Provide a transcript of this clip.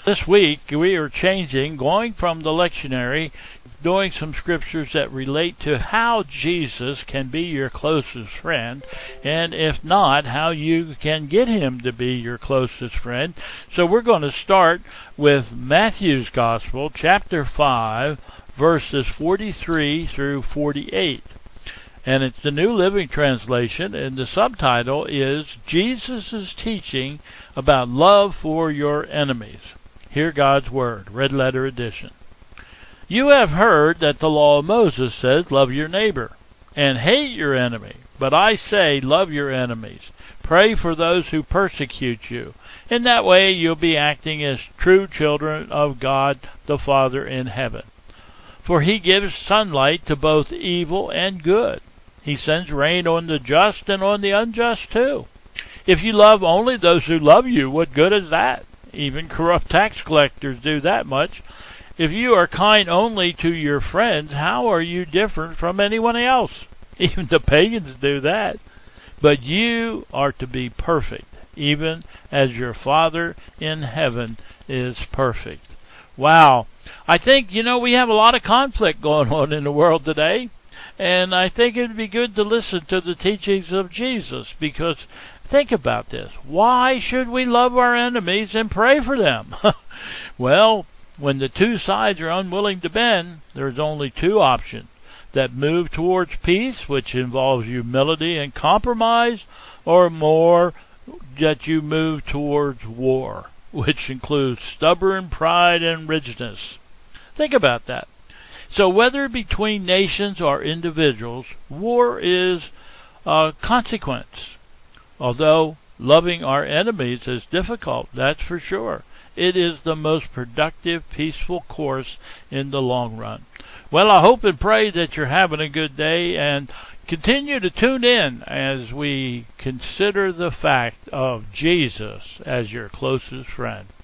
This week we are going from the lectionary, doing some scriptures that relate to how Jesus can be your closest friend, and if not, how you can get him to be your closest friend. So we're going to start with Matthew's Gospel, chapter 5, verses 43 through 48. And it's the New Living Translation, and the subtitle is Jesus' Teaching About Love for Your Enemies. Hear God's Word, Red Letter Edition. You have heard that the law of Moses says, love your neighbor and hate your enemy. But I say, love your enemies. Pray for those who persecute you. In that way you'll be acting as true children of God the Father in heaven. For he gives sunlight to both evil and good. He sends rain on the just and on the unjust too. If you love only those who love you, what good is that? Even corrupt tax collectors do that much. If you are kind only to your friends, how are you different from anyone else? Even the pagans do that. But you are to be perfect, even as your Father in heaven is perfect. Wow. I think, we have a lot of conflict going on in the world today. And I think it would be good to listen to the teachings of Jesus, because think about this. Why should we love our enemies and pray for them? Well, when the two sides are unwilling to bend, there's only two options: that move towards peace, which involves humility and compromise, or more, that you move towards war, which includes stubborn pride and rigidness. Think about that. So whether between nations or individuals, war is a consequence. Although loving our enemies is difficult, that's for sure. It is the most productive, peaceful course in the long run. Well, I hope and pray that you're having a good day, and continue to tune in as we consider the fact of Jesus as your closest friend.